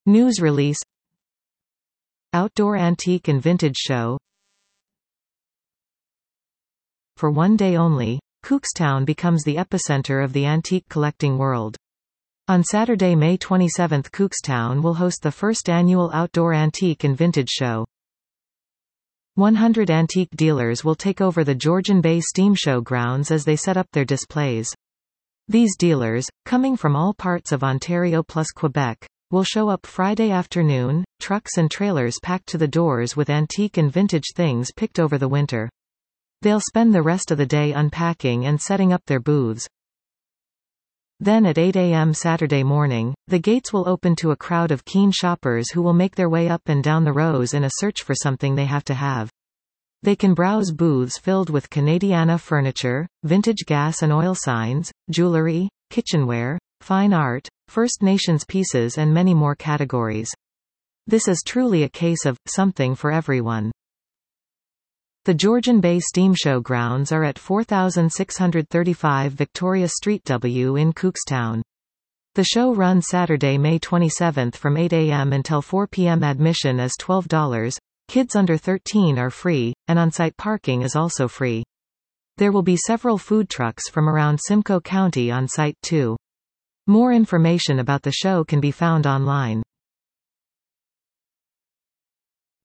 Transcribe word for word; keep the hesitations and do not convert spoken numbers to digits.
News release. Outdoor Antique and Vintage Show. For one day only, Cookstown becomes the epicenter of the antique collecting world. On Saturday, May twenty-seventh, Cookstown will host the first annual Outdoor Antique and Vintage Show. one hundred antique dealers will take over the Georgian Bay Steam Show grounds as they set up their displays. These dealers, coming from all parts of Ontario plus Quebec, will show up Friday afternoon, trucks and trailers packed to the doors with antique and vintage things picked over the winter. They'll spend the rest of the day unpacking and setting up their booths. Then at eight a m Saturday morning, the gates will open to a crowd of keen shoppers who will make their way up and down the rows in a search for something they have to have. They can browse booths filled with Canadiana furniture, vintage gas and oil signs, jewelry, kitchenware, fine art, First Nations pieces and many more categories. This is truly a case of something for everyone. The Georgian Bay Steam Show grounds are at four thousand six hundred thirty-five Victoria Street W in Cookstown. The show runs Saturday, May twenty-seventh from eight a m until four p m Admission is twelve dollars, kids under thirteen are free, and on-site parking is also free. There will be several food trucks from around Simcoe County on site too. More information about the show can be found online.